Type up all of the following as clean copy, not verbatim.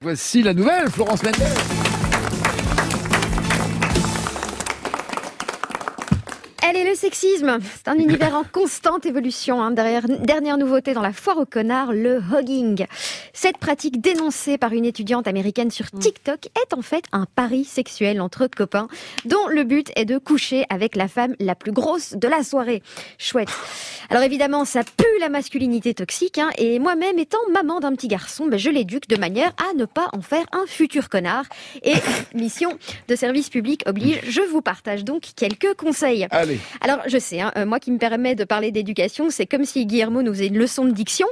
Voici la nouvelle Florence Mendes. Allez, le sexisme, c'est un univers en constante évolution. Dernière nouveauté dans la foire aux connards, le hugging. Cette pratique dénoncée par une étudiante américaine sur TikTok est en fait un pari sexuel entre copains dont le but est de coucher avec la femme la plus grosse de la soirée. Chouette. Alors évidemment, ça pue la masculinité toxique, et moi-même étant maman d'un petit garçon, je l'éduque de manière à ne pas en faire un futur connard. Et mission de service public oblige, je vous partage donc quelques conseils. Allez. Alors, je sais, moi qui me permets de parler d'éducation, c'est comme si Guillermo nous faisait une leçon de diction.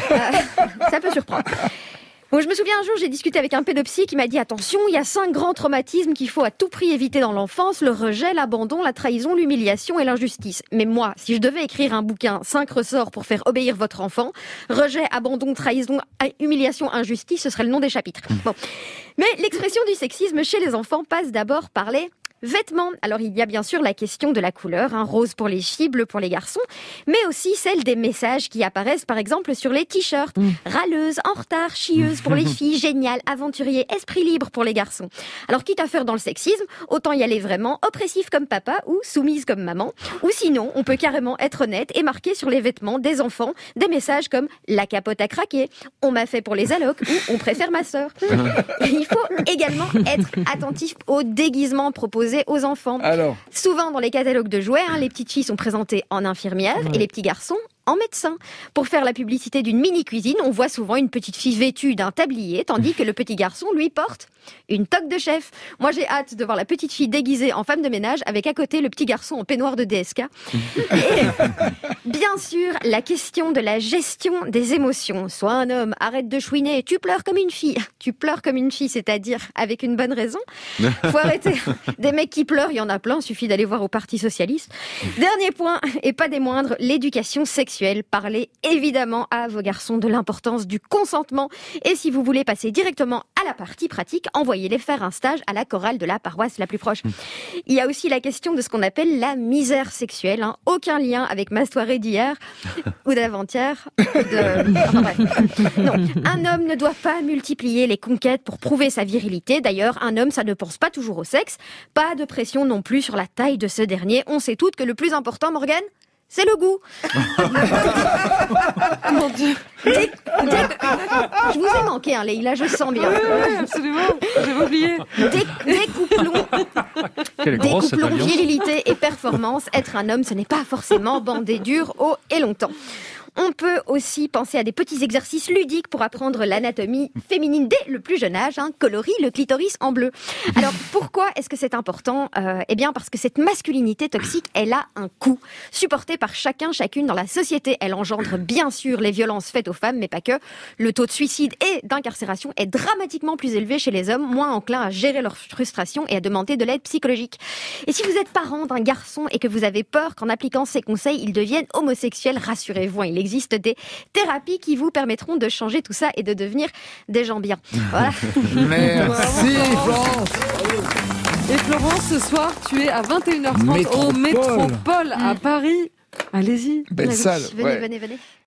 Ça peut surprendre. Bon, je me souviens un jour, j'ai discuté avec un pédopsie qui m'a dit « Attention, il y a 5 grands traumatismes qu'il faut à tout prix éviter dans l'enfance, le rejet, l'abandon, la trahison, l'humiliation et l'injustice. » Mais moi, si je devais écrire un bouquin, 5 ressorts pour faire obéir votre enfant, rejet, abandon, trahison, humiliation, injustice, ce serait le nom des chapitres. Bon. Mais l'expression du sexisme chez les enfants passe d'abord par les vêtements. Alors, il y a bien sûr la question de la couleur, rose pour les filles, bleu pour les garçons, mais aussi celle des messages qui apparaissent, par exemple, sur les t-shirts. Râleuse, en retard, chieuse pour les filles, génial, aventurier, esprit libre pour les garçons. Alors, quitte à faire dans le sexisme, autant y aller vraiment oppressif comme papa ou soumise comme maman. Ou sinon, on peut carrément être honnête et marquer sur les vêtements des enfants des messages comme « la capote a craqué »,« on m'a fait pour les allocs » ou « on préfère ma sœur ». Il faut également être attentif aux déguisements proposés aux enfants. Alors. Souvent dans les catalogues de jouets, les petites filles sont présentées en infirmière et les petits garçons en médecin. Pour faire la publicité d'une mini-cuisine, on voit souvent une petite fille vêtue d'un tablier, tandis que le petit garçon, lui, porte une toque de chef. Moi, j'ai hâte de voir la petite fille déguisée en femme de ménage avec à côté le petit garçon en peignoir de DSK. Et bien sûr, la question de la gestion des émotions. Sois un homme, arrête de chouiner, tu pleures comme une fille. Tu pleures comme une fille, c'est-à-dire avec une bonne raison. Faut arrêter. Des mecs qui pleurent, il y en a plein, suffit d'aller voir au Parti Socialiste. Dernier point, et pas des moindres, l'éducation sexuelle. Parlez évidemment à vos garçons de l'importance du consentement. Et si vous voulez passer directement à la partie pratique, envoyez-les faire un stage à la chorale de la paroisse la plus proche. Il y a aussi la question de ce qu'on appelle la misère sexuelle. Aucun lien avec ma soirée d'hier ou d'avant-hier. Enfin, bref. Non, un homme ne doit pas multiplier les conquêtes pour prouver sa virilité. D'ailleurs, un homme, ça ne pense pas toujours au sexe. Pas de pression non plus sur la taille de ce dernier. On sait toutes que le plus important, Morgane, c'est le goût. Mon Dieu. Je vous ai manqué, Leïla, je sens bien. Oui, absolument. J'avais oublié. Découplons virilité et performance. Être un homme, ce n'est pas forcément bander dur haut et longtemps. On peut aussi penser à des petits exercices ludiques pour apprendre l'anatomie féminine dès le plus jeune âge. Colorie le clitoris en bleu. Alors, pourquoi est-ce que c'est important ? Eh bien, parce que cette masculinité toxique, elle a un coût. Supportée par chacune dans la société. Elle engendre bien sûr les violences faites aux femmes, mais pas que. Le taux de suicide et d'incarcération est dramatiquement plus élevé chez les hommes, moins enclins à gérer leur frustration et à demander de l'aide psychologique. Et si vous êtes parent d'un garçon et que vous avez peur qu'en appliquant ces conseils, il devienne homosexuel, rassurez-vous, il existe des thérapies qui vous permettront de changer tout ça et de devenir des gens bien. Voilà. Merci Florence. Et Florence, ce soir, tu es à 21h30 au Métropole à Paris. Allez-y. Belle salle. Venez.